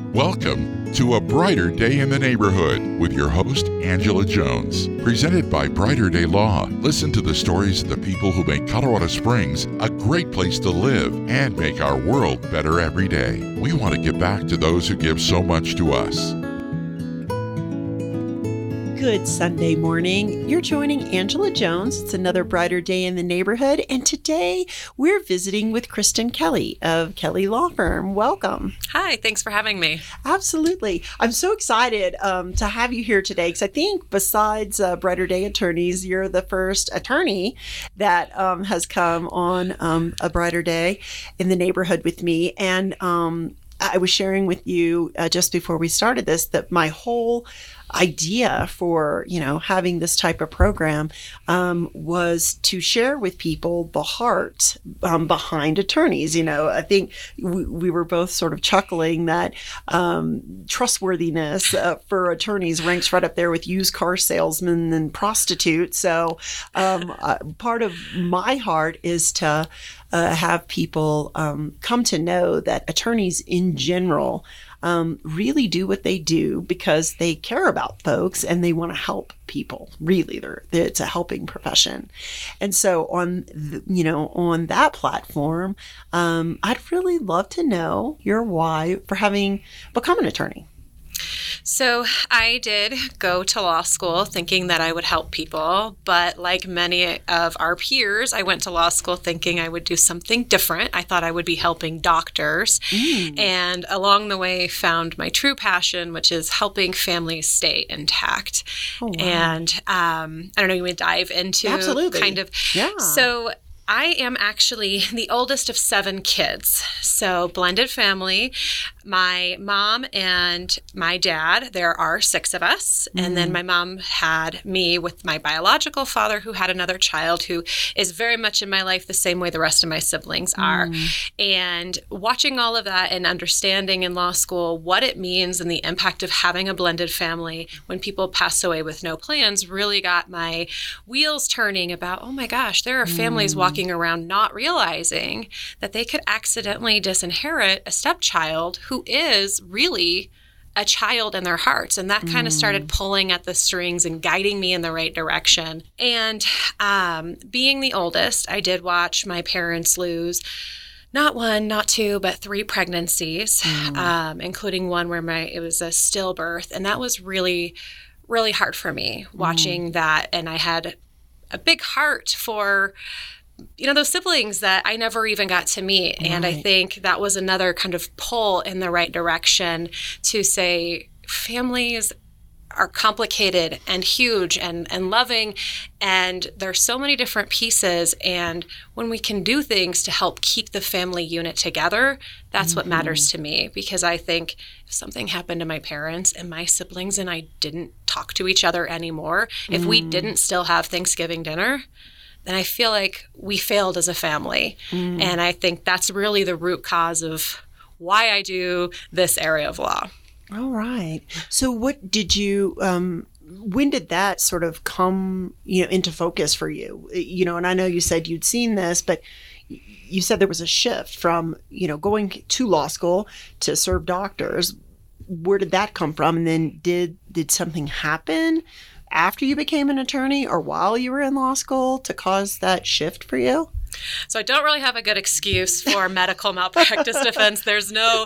Welcome to A Brighter Day in the Neighborhood with your host, Angela Jones. Presented by Brighter Day Law. Listen to the stories of the people who make Colorado Springs a great place to live and make our world better every day. We want to give back to those who give so much to us. Good Sunday morning. You're joining Angela Jones. It's another Brighter Day in the Neighborhood. And today we're visiting with Kristen Kelly of Kelly Law Firm. Welcome. Hi, thanks for having me. Absolutely. I'm so excited to have you here today because I think besides Brighter Day attorneys, you're the first attorney that has come on A Brighter Day in the Neighborhood with me. And I was sharing with you just before we started this that my whole idea for, having this type of program was to share with people the heart behind attorneys. I think we were both sort of chuckling that trustworthiness for attorneys ranks right up there with used car salesmen and prostitutes. So part of my heart is to have people come to know that attorneys in general really do what they do because they care about folks and they want to help people. Really, it's a helping profession. And so on that platform, I'd really love to know your why for having become an attorney. So I did go to law school thinking that I would help people, but like many of our peers, I went to law school thinking I would do something different. I thought I would be helping doctors, and along the way found my true passion, which is helping families stay intact. Oh, wow. And I don't know, you want to dive into Absolutely. Kind of. Yeah. So I am actually the oldest of 7 kids, so blended family. My mom and my dad, there are 6 of us, and then my mom had me with my biological father who had another child who is very much in my life the same way the rest of my siblings are. And watching all of that and understanding in law school what it means and the impact of having a blended family when people pass away with no plans really got my wheels turning about, oh my gosh, there are families walking around not realizing that they could accidentally disinherit a stepchild who is really a child in their hearts. And that kind of started pulling at the strings and guiding me in the right direction. And being the oldest, I did watch my parents lose not 1, not 2, but 3 pregnancies, including one where it was a stillbirth. And that was really, really hard for me watching that. And I had a big heart for those siblings that I never even got to meet. Right. And I think that was another kind of pull in the right direction to say families are complicated and huge and loving, and there's so many different pieces. And when we can do things to help keep the family unit together, that's what matters to me, because I think if something happened to my parents and my siblings and I didn't talk to each other anymore, if we didn't still have Thanksgiving dinner, then I feel like we failed as a family. And I think that's really the root cause of why I do this area of law. All right. So what did you, when did that sort of come, into focus for you? And I know you said you'd seen this, but you said there was a shift from, going to law school to serve doctors. Where did that come from? And then did something happen after you became an attorney or while you were in law school to cause that shift for you? So I don't really have a good excuse for medical malpractice defense. There's no,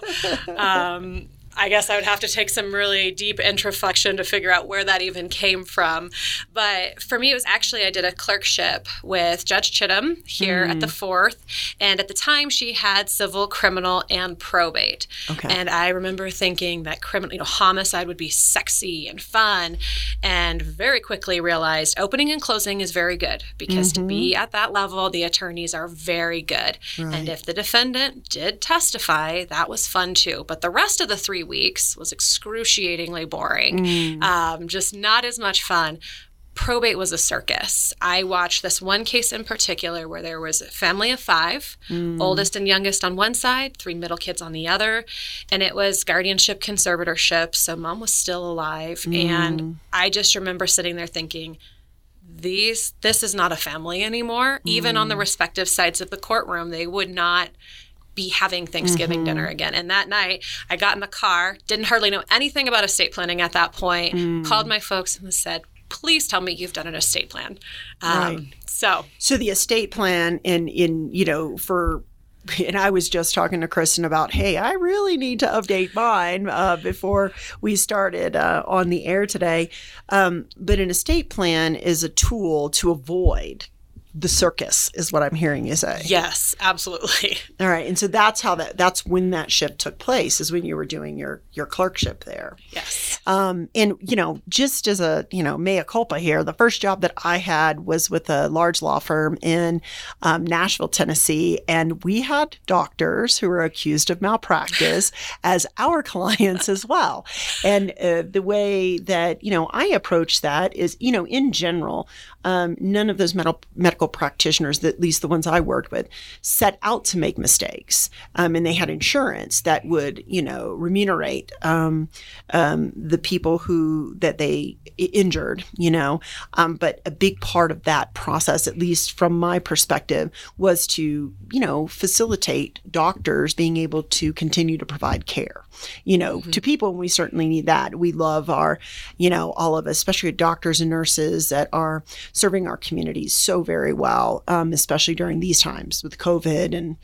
I guess I would have to take some really deep introspection to figure out where that even came from. But for me, it was actually, I did a clerkship with Judge Chittum here at the 4th. And at the time, she had civil, criminal, and probate. Okay. And I remember thinking that homicide would be sexy and fun. And very quickly realized opening and closing is very good, because to be at that level, the attorneys are very good. Right. And if the defendant did testify, that was fun too. But the rest of the 3 weeks was excruciatingly boring. Just not as much fun. Probate was a circus. I watched this one case in particular where there was a family of 5, oldest and youngest on one side, 3 middle kids on the other, and it was guardianship conservatorship, so mom was still alive. And I just remember sitting there thinking, this is not a family anymore. Even on the respective sides of the courtroom, they would not be having Thanksgiving dinner again. And that night, I got in the car, didn't hardly know anything about estate planning at that point, called my folks and said, please tell me you've done an estate plan. Right. So the estate plan and I was just talking to Kristen about, hey, I really need to update mine before we started on the air today. But an estate plan is a tool to avoid the circus, is what I'm hearing you say. Yes, absolutely. All right. And so that's when that shift took place, is when you were doing your clerkship there. Yes. And, just as a, mea culpa here, the first job that I had was with a large law firm in Nashville, Tennessee. And we had doctors who were accused of malpractice as our clients as well. And the way that, I approach that is, in general, none of those medical practitioners, at least the ones I worked with, set out to make mistakes. And they had insurance that would, remunerate the people that they injured, But a big part of that process, at least from my perspective, was to, facilitate doctors being able to continue to provide care, to people. And we certainly need that. We love our, all of us, especially doctors and nurses that are serving our communities so very well, especially during these times with COVID and,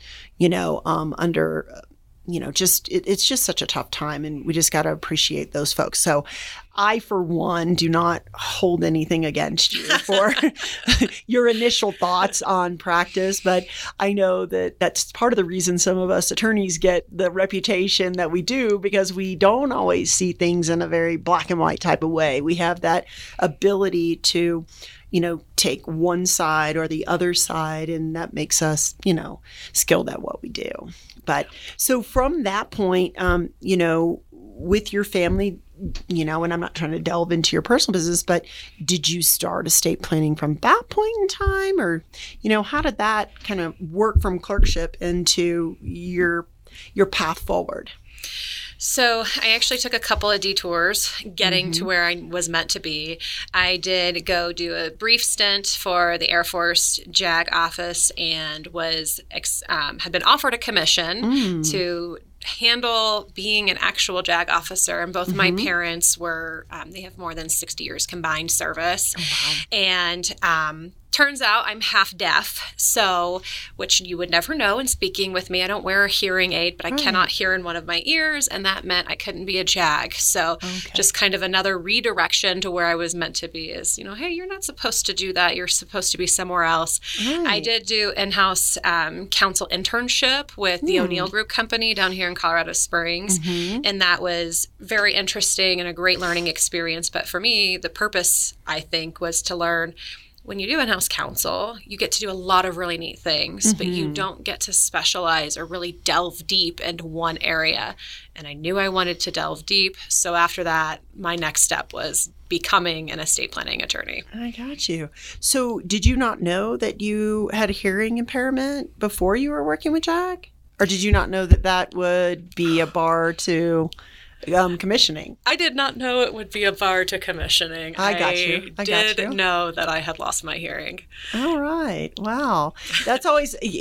under, it's just such a tough time, and we just got to appreciate those folks. So I, for one, do not hold anything against you for your initial thoughts on practice, but I know that that's part of the reason some of us attorneys get the reputation that we do, because we don't always see things in a very black and white type of way. We have that ability to take one side or the other side, and that makes us, skilled at what we do. But so from that point, with your family, and I'm not trying to delve into your personal business, but did you start estate planning from that point in time? Or, how did that kind of work from clerkship into your path forward? So I actually took a couple of detours getting to where I was meant to be. I did go do a brief stint for the Air Force JAG office and had been offered a commission to handle being an actual JAG officer. And both my parents were, they have more than 60 years combined service. Oh, wow. And turns out I'm half deaf, which you would never know in speaking with me. I don't wear a hearing aid, but I cannot hear in one of my ears, and that meant I couldn't be a JAG. So just kind of another redirection to where I was meant to be is, hey, you're not supposed to do that. You're supposed to be somewhere else. Right. I did do in-house counsel internship with the O'Neill Group Company down here in Colorado Springs, and that was very interesting and a great learning experience. But for me, the purpose, I think, was to learn, when you do in-house counsel, you get to do a lot of really neat things, but you don't get to specialize or really delve deep into one area. And I knew I wanted to delve deep. So after that, my next step was becoming an estate planning attorney. I got you. So did you not know that you had a hearing impairment before you were working with JAG? Or did you not know that would be a bar to commissioning? I did not know it would be a bar to commissioning. I got you. I did know that I had lost my hearing. All right. Wow. That's always, and,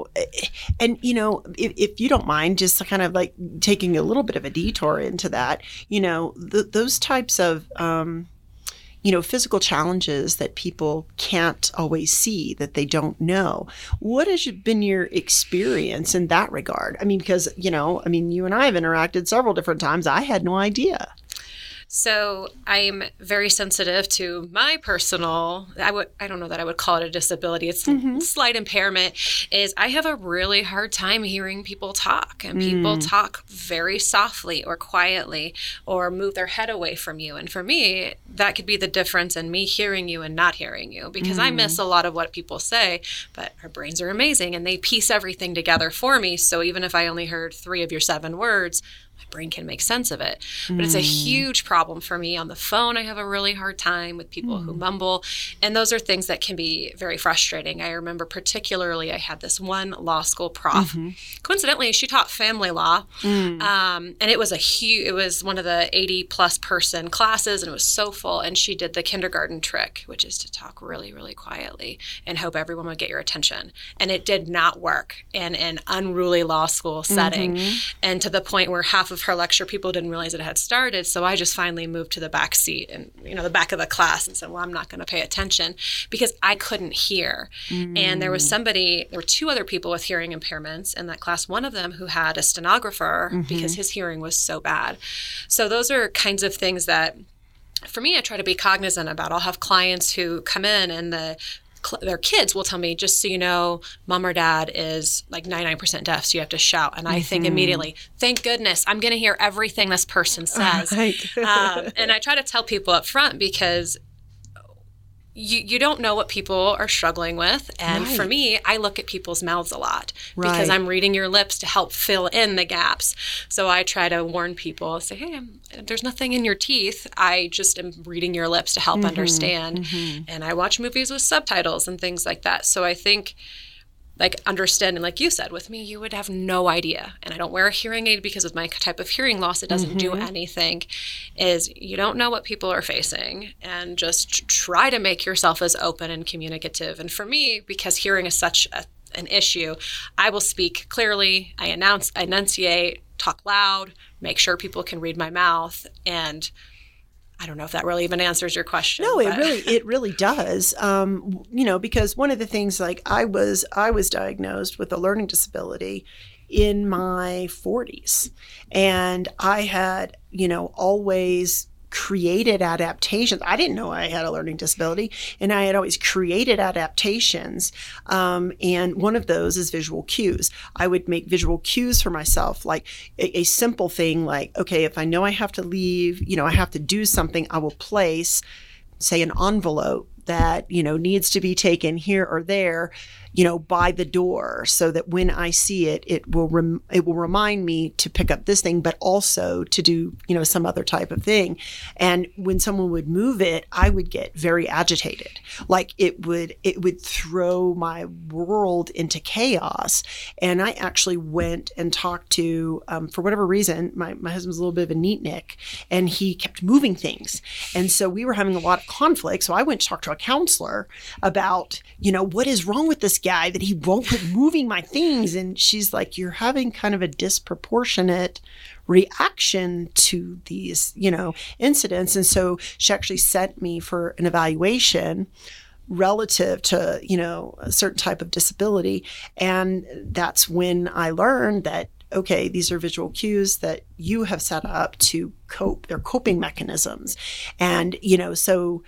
if you don't mind, just kind of like taking a little bit of a detour into that, those types of, physical challenges that people can't always see, that they don't know. What has been your experience in that regard? I mean, because, you and I have interacted several different times. I had no idea. So I'm very sensitive to my personal, I don't know that I would call it a disability. It's slight impairment. Is I have a really hard time hearing people talk, and people talk very softly or quietly or move their head away from you. And for me, that could be the difference in me hearing you and not hearing you, because I miss a lot of what people say, but our brains are amazing and they piece everything together for me. So even if I only heard 3 of your 7 words, brain can make sense of it. But it's a huge problem for me. On the phone, I have a really hard time with people who mumble. And those are things that can be very frustrating. I remember particularly I had this one law school prof. Coincidentally, she taught family law. And it was it was one of the 80+ person classes, and it was so full. And she did the kindergarten trick, which is to talk really, really quietly and hope everyone would get your attention. And it did not work in an unruly law school setting. And to the point where half of her lecture, people didn't realize it had started. So I just finally moved to the back seat and, the back of the class and said, well, I'm not going to pay attention because I couldn't hear. And there were 2 other people with hearing impairments in that class, one of them who had a stenographer because his hearing was so bad. So those are kinds of things that, for me, I try to be cognizant about. I'll have clients who come in and their kids will tell me, just so you know, mom or dad is like 99% deaf, so you have to shout. And I think immediately, thank goodness, I'm going to hear everything this person says. And I try to tell people up front because you don't know what people are struggling with. And for me, I look at people's mouths a lot because I'm reading your lips to help fill in the gaps. So I try to warn people, say, hey, there's nothing in your teeth. I just am reading your lips to help understand. And I watch movies with subtitles and things like that. So I think, like, understanding, like you said, with me, you would have no idea. And I don't wear a hearing aid because of my type of hearing loss. It doesn't do anything. Is you don't know what people are facing, and just try to make yourself as open and communicative. And for me, because hearing is such an issue, I will speak clearly. I enunciate, talk loud, make sure people can read my mouth. And I don't know if that really even answers your question. No, it really does. Because one of the things, like, I was diagnosed with a learning disability in my 40s, and I had, always created adaptations. I didn't know I had a learning disability, and I had always created adaptations. And one of those is visual cues. I would make visual cues for myself, like a simple thing like, okay, if I know I have to leave, I have to do something, I will place, say, an envelope that, needs to be taken here or there, by the door, so that when I see it, it will remind me to pick up this thing, but also to do, some other type of thing. And when someone would move it, I would get very agitated. Like it would throw my world into chaos. And I actually went and talked to, for whatever reason, my husband's a little bit of a neatnik, and he kept moving things. And so we were having a lot of conflict. So I went to talk to a counselor about, what is wrong with this guy that he won't quit moving my things. And she's like, you're having kind of a disproportionate reaction to these, incidents. And so she actually sent me for an evaluation relative to, a certain type of disability. And that's when I learned that, okay, these are visual cues that you have set up to cope. They're coping mechanisms. And, so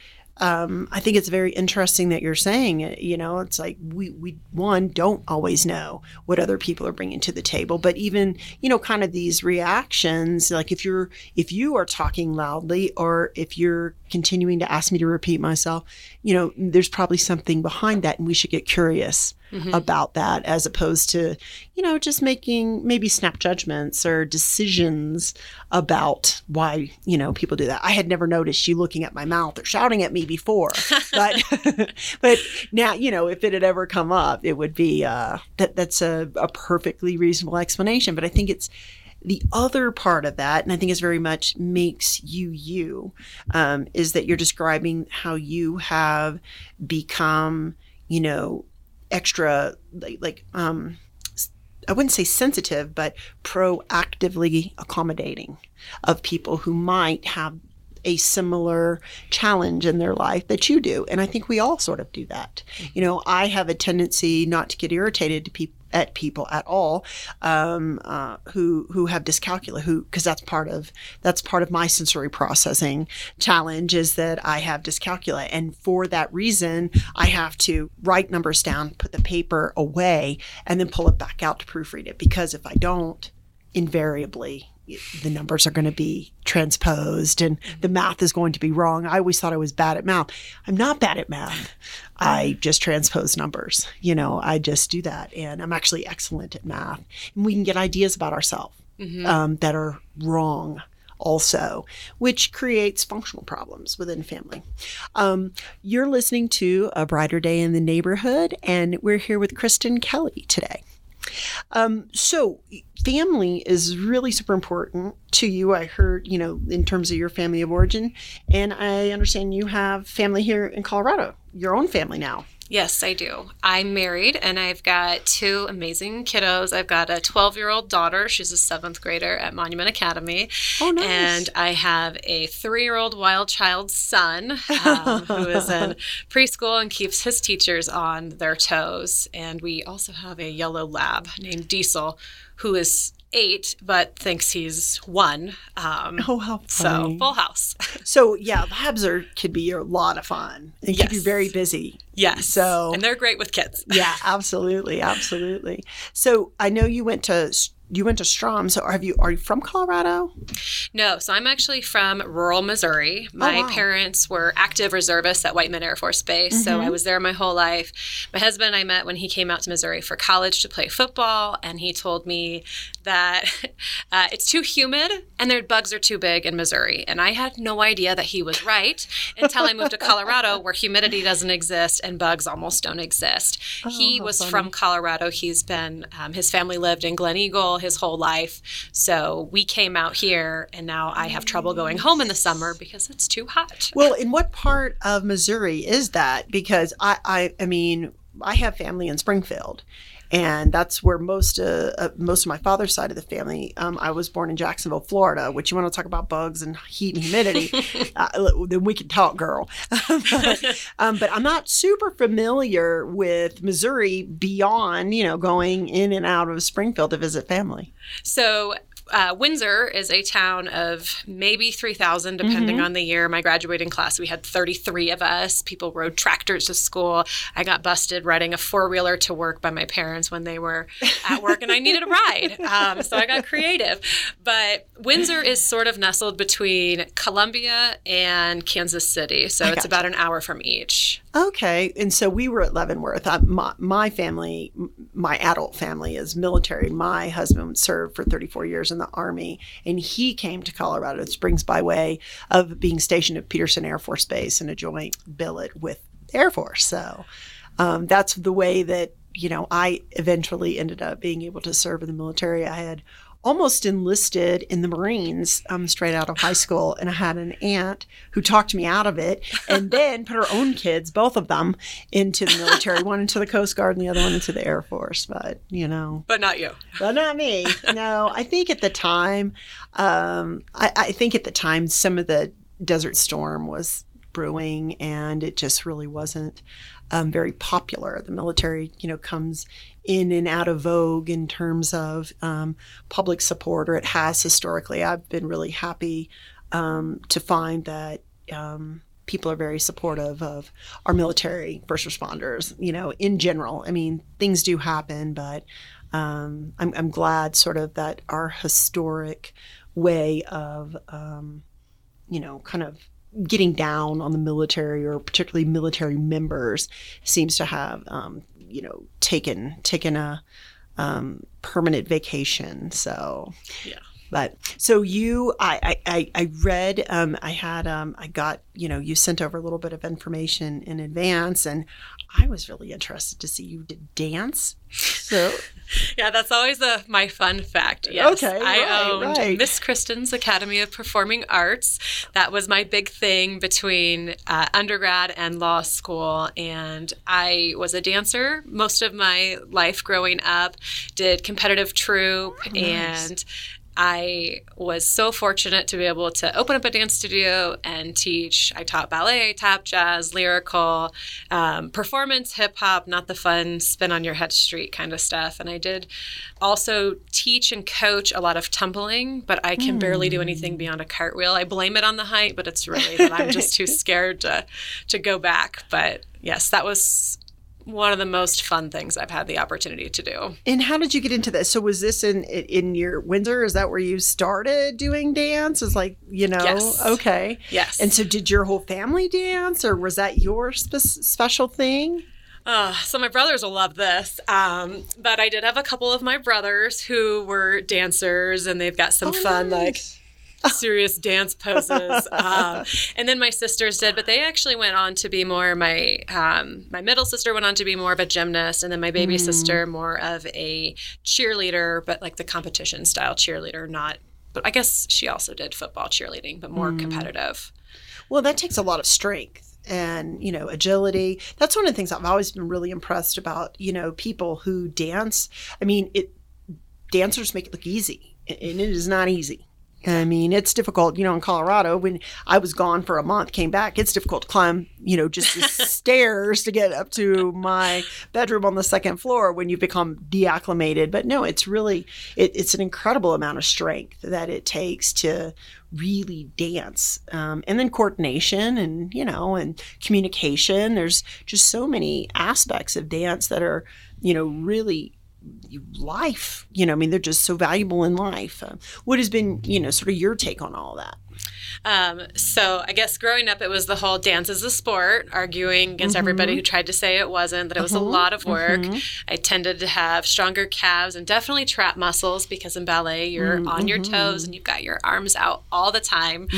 I think it's very interesting that you're saying, it's like we don't always know what other people are bringing to the table, but even, kind of these reactions, like if you are talking loudly, or if you're continuing to ask me to repeat myself, there's probably something behind that, and we should get curious about that, as opposed to, just making maybe snap judgments or decisions about why, people do that. I had never noticed you looking at my mouth or shouting at me before, but now, if it had ever come up, it would be, that's a perfectly reasonable explanation. But I think it's the other part of that, and I think it's very much makes you, is that you're describing how you have become, extra, I wouldn't say sensitive, but proactively accommodating of people who might have a similar challenge in their life that you do. And I think we all sort of do that. I have a tendency not to get irritated at people at all, who have dyscalculia, because that's part of my sensory processing challenge, is that I have dyscalculia. And for that reason, I have to write numbers down, put the paper away, and then pull it back out to proofread it. Because if I don't, invariably, the numbers are going to be transposed and the math is going to be wrong. I always thought I was bad at math. I'm not bad at math. I just transpose numbers. I just do that. And I'm actually excellent at math. And we can get ideas about ourselves that are wrong also, which creates functional problems within family. You're listening to A Brighter Day in the Neighborhood, and we're here with Kristen Kelly today. So family is really super important to you. I heard, in terms of your family of origin, and I understand you have family here in Colorado, your own family now. Yes, I do. I'm married and I've got 2 amazing kiddos. I've got a 12-year-old daughter. She's a 7th grader at Monument Academy. Oh, nice. And I have a 3-year-old wild child son who is in preschool and keeps his teachers on their toes. And we also have a yellow lab named Diesel, who is 8 but thinks he's 1. Oh, how funny. So full house. So yeah, labs could be a lot of fun and keep you very busy. Yes. And they're great with kids. Yeah, absolutely. Absolutely. So I know you went to Strom. So are you from Colorado? No. So I'm actually from rural Missouri. My parents were active reservists at Whiteman Air Force Base. So I was there my whole life. My husband and I met when he came out to Missouri for college to play football. And he told me that it's too humid and their bugs are too big in Missouri. And I had no idea that he was right until I moved to Colorado, where humidity doesn't exist and bugs almost don't exist. He was from Colorado. He's been, his family lived in Glen Eagle his whole life. So we came out here, and now I have trouble going home in the summer because it's too hot. Well, in what part of Missouri is that? Because I mean, I have family in Springfield, and that's where most of my father's side of the family. I was born in Jacksonville, Florida, which you want to talk about bugs and heat and humidity, then we can talk, girl. But I'm not super familiar with Missouri beyond, going in and out of Springfield to visit family. So Windsor is a town of maybe 3,000, depending on the year. My graduating class, we had 33 of us. People rode tractors to school. I got busted riding a 4-wheeler to work by my parents when they were at work, and I needed a ride. So I got creative. But Windsor is sort of nestled between Columbia and Kansas City. So it's about an hour from each. Okay. And so we were at Leavenworth. My family, my adult family, is military. My husband served for 34 years in the Army, and he came to Colorado Springs by way of being stationed at Peterson Air Force Base in a joint billet with the Air Force. So that's the way that, I eventually ended up being able to serve in the military. I had almost enlisted in the Marines straight out of high school, and I had an aunt who talked me out of it and then put her own kids, both of them, into the military, one into the Coast Guard and the other one into the Air Force. But But not you. But not me. No, I think at the time, some of the Desert Storm was brewing, and it just really wasn't very popular. The military, comes in and out of vogue in terms of public support, or it has historically. I've been really happy to find that people are very supportive of our military, first responders, in general. I mean, things do happen, but I'm glad sort of that our historic way of, kind of getting down on the military, or particularly military members, seems to have, taken a permanent vacation. So, yeah. But so I read, I got, you sent over a little bit of information in advance, and I was really interested to see you did dance. So yeah, that's always my fun fact. Yes. Okay, I owned right. Miss Kristen's Academy of Performing Arts. That was my big thing between undergrad and law school. And I was a dancer most of my life growing up, did competitive troupe, and I was so fortunate to be able to open up a dance studio and teach. I taught ballet, tap, jazz, lyrical, performance, hip hop, not the fun spin on your head street kind of stuff. And I did also teach and coach a lot of tumbling, but I can barely do anything beyond a cartwheel. I blame it on the height, but it's really that I'm just too scared to go back. But yes, that was one of the most fun things I've had the opportunity to do. And how did you get into this? So was this in your Windsor? Is that where you started doing dance? Is like, Yes. Okay. Yes. And so did your whole family dance, or was that your special thing? So my brothers will love this. But I did have a couple of my brothers who were dancers, and they've got some fun, nice. serious dance poses. And then my sisters did, but they actually went on to be more, my middle sister went on to be more of a gymnast, and then my baby sister more of a cheerleader, but like the competition style cheerleader, but I guess she also did football cheerleading, but more competitive. Well, that takes a lot of strength and, agility. That's one of the things I've always been really impressed about, people who dance. I mean, dancers make it look easy, and it is not easy. I mean, it's difficult, in Colorado, when I was gone for a month, came back, it's difficult to climb, just the stairs to get up to my bedroom on the second floor when you become deacclimated. But no, it's really, it's an incredible amount of strength that it takes to really dance. And then coordination and, and communication. There's just so many aspects of dance that are, really life, they're just so valuable in life. What has been, sort of your take on all of that? So I guess growing up, it was the whole dance as a sport, arguing against everybody who tried to say it wasn't, that it was a lot of work. I tended to have stronger calves and definitely trap muscles, because in ballet, you're on your toes and you've got your arms out all the time.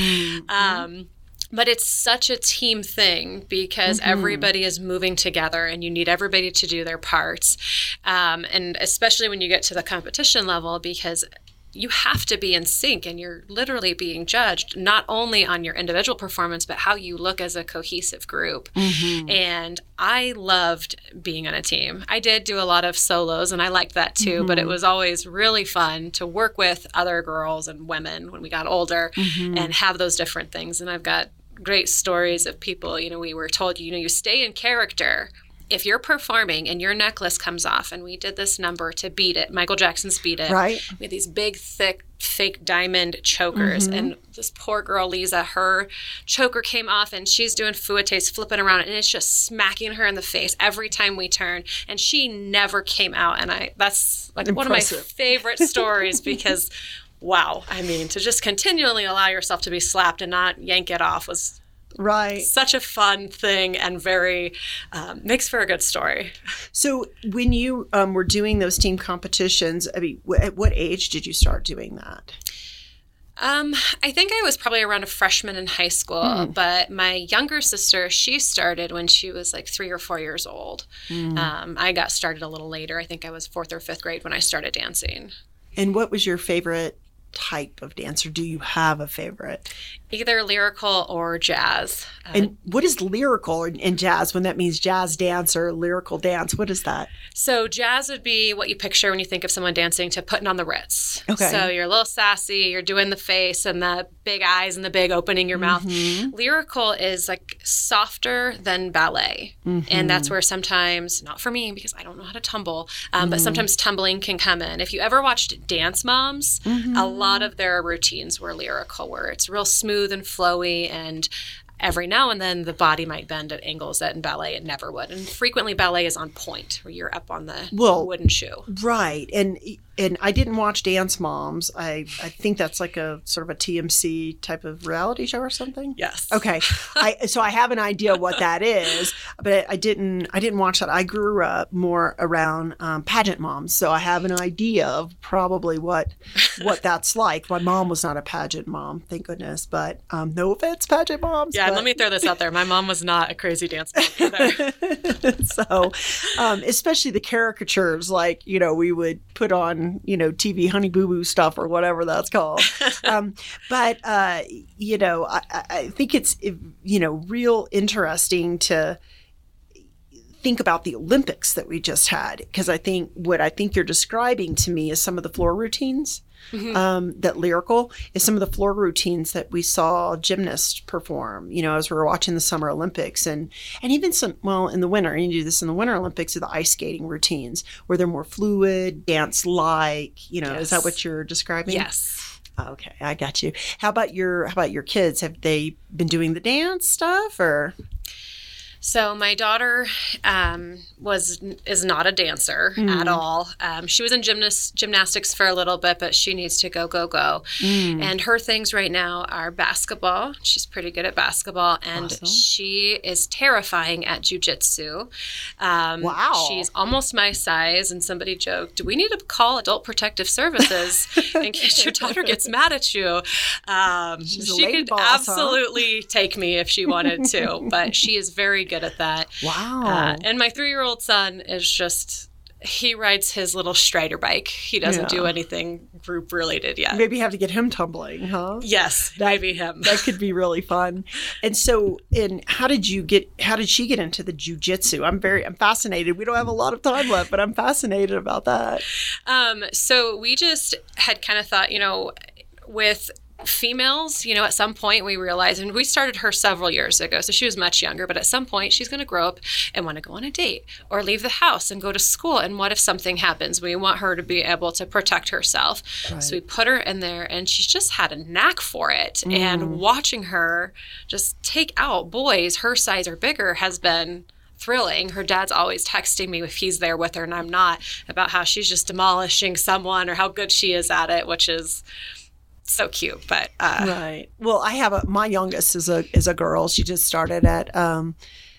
But it's such a team thing, because everybody is moving together and you need everybody to do their parts. And especially when you get to the competition level, because you have to be in sync and you're literally being judged not only on your individual performance, but how you look as a cohesive group. And I loved being on a team. I did do a lot of solos and I liked that too, but it was always really fun to work with other girls and women when we got older and have those different things. And I've got great stories of people, we were told, you stay in character. If you're performing and your necklace comes off, and we did this number to Beat It, Michael Jackson's Beat It. Right. We had these big, thick, fake diamond chokers. And this poor girl, Lisa, her choker came off and she's doing fouettes, flipping around, and it's just smacking her in the face every time we turn. And she never came out. And that's like one of my favorite stories, because wow. I mean, to just continually allow yourself to be slapped and not yank it off was such a fun thing, and very makes for a good story. So when you were doing those team competitions, I mean, at what age did you start doing that? I think I was probably around a freshman in high school, but my younger sister, she started when she was like 3 or 4 years old. I got started a little later. I think I was 4th or 5th grade when I started dancing. And what was your favorite type of dance, or do you have a favorite? Either lyrical or jazz. And what is lyrical and jazz, when that means jazz dance or lyrical dance? What is that? So jazz would be what you picture when you think of someone dancing to Putting on the Ritz. Okay. So you're a little sassy, you're doing the face and the big eyes and the big opening your mouth. Lyrical is like softer than ballet. And that's where sometimes, not for me because I don't know how to tumble, but sometimes tumbling can come in. If you ever watched Dance Moms, a lot of their routines were lyrical, where it's real smooth and flowy, and every now and then the body might bend at angles that in ballet it never would. And frequently ballet is on point, where you're up on the wooden shoe. Right. And I didn't watch Dance Moms. I think that's like a sort of a TMC type of reality show or something. Yes. Okay. So I have an idea what that is, but I didn't watch that. I grew up more around pageant moms, so I have an idea of probably what that's like. My mom was not a pageant mom, thank goodness, but no offense, pageant moms. Yeah, let me throw this out there. My mom was not a crazy dance mom either. So, especially the caricatures, like, we would put on, TV Honey Boo Boo stuff or whatever that's called. But I think it's, real interesting to think about the Olympics that we just had, because I think you're describing to me is some of the floor routines. That lyrical is some of the floor routines that we saw gymnasts perform, as we were watching the Summer Olympics, and even in the winter, and you do this in the Winter Olympics, are the ice skating routines where they're more fluid, dance-like, Is that what you're describing? Yes. Okay, I got you. How about your kids? Have they been doing the dance stuff, or? So my daughter is not a dancer at all. She was in gymnastics for a little bit, but she needs to go. And her things right now are basketball. She's pretty good at basketball, and she is terrifying at jiu-jitsu. Wow. She's almost my size, and somebody joked, do we need to call Adult Protective Services in case your daughter gets mad at you? She could absolutely take me if she wanted to, but she is very good at that. Wow. And my 3-year-old son is just, he rides his little Strider bike. He doesn't do anything group related yet. Maybe have to get him tumbling, huh? Yes, maybe him. That could be really fun. And so, how did she get into the jiu-jitsu? I'm fascinated. We don't have a lot of time left, but I'm fascinated about that. So we just had kind of thought, with females, at some point we realized, and we started her several years ago, so she was much younger, but at some point she's going to grow up and want to go on a date or leave the house and go to school. And what if something happens? We want her to be able to protect herself. Right. So we put her in there, and she's just had a knack for it. And watching her just take out boys her size or bigger has been thrilling. Her dad's always texting me if he's there with her and I'm not, about how she's just demolishing someone or how good she is at it, which is so cute. But right. Well, I have my youngest is a girl. She just started at up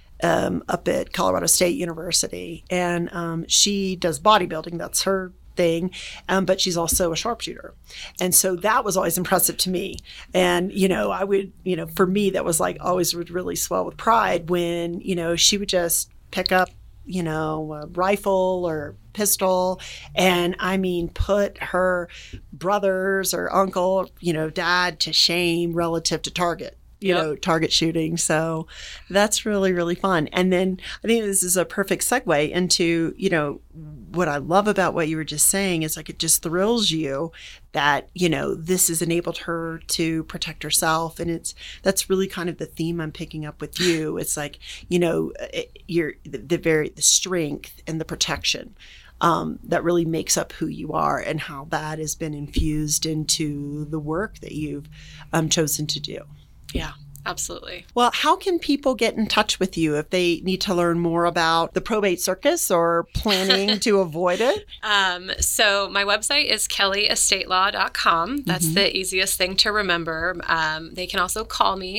at Colorado State University, and she does bodybuilding. That's her thing, but she's also a sharpshooter, and so that was always impressive to me. And I would, for me, that was like always would really swell with pride when she would just pick up a rifle or pistol, and put her brothers or uncle, dad to shame relative to target shooting. So that's really, really fun. And then I think this is a perfect segue into, what I love about what you were just saying is like, it just thrills you that, this has enabled her to protect herself. And that's really kind of the theme I'm picking up with you. It's like, the strength and the protection that really makes up who you are, and how that has been infused into the work that you've chosen to do. Yeah, absolutely. Well, how can people get in touch with you if they need to learn more about the probate circus or planning to avoid it? So my website is kellyestateLaw.com. That's the easiest thing to remember. They can also call me,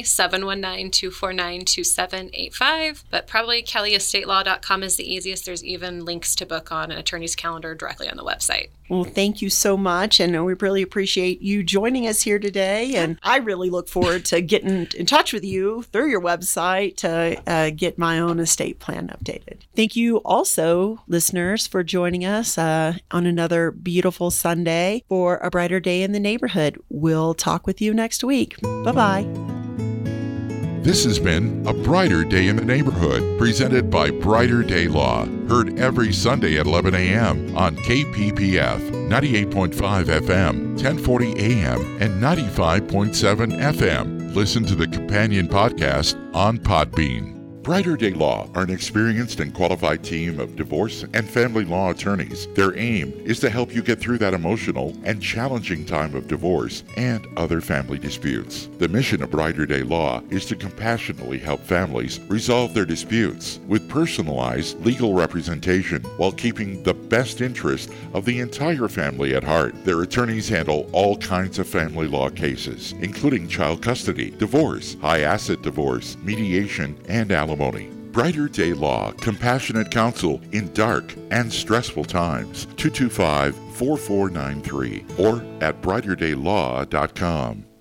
719-249-2785, but probably kellyestateLaw.com is the easiest. There's even links to book on an attorney's calendar directly on the website. Well, thank you so much. And we really appreciate you joining us here today. And I really look forward to getting in touch with you through your website to get my own estate plan updated. Thank you also, listeners, for joining us on another beautiful Sunday for A Brighter Day in the Neighborhood. We'll talk with you next week. Bye-bye. This has been A Brighter Day in the Neighborhood, presented by Brighter Day Law. Heard every Sunday at 11 a.m. on KPPF, 98.5 FM, 1040 a.m., and 95.7 FM. Listen to the companion podcast on Podbean. Brighter Day Law are an experienced and qualified team of divorce and family law attorneys. Their aim is to help you get through that emotional and challenging time of divorce and other family disputes. The mission of Brighter Day Law is to compassionately help families resolve their disputes with personalized legal representation while keeping the best interest of the entire family at heart. Their attorneys handle all kinds of family law cases, including child custody, divorce, high asset divorce, mediation, and alimony. Brighter Day Law, compassionate counsel in dark and stressful times. 225-4493 or at brighterdaylaw.com.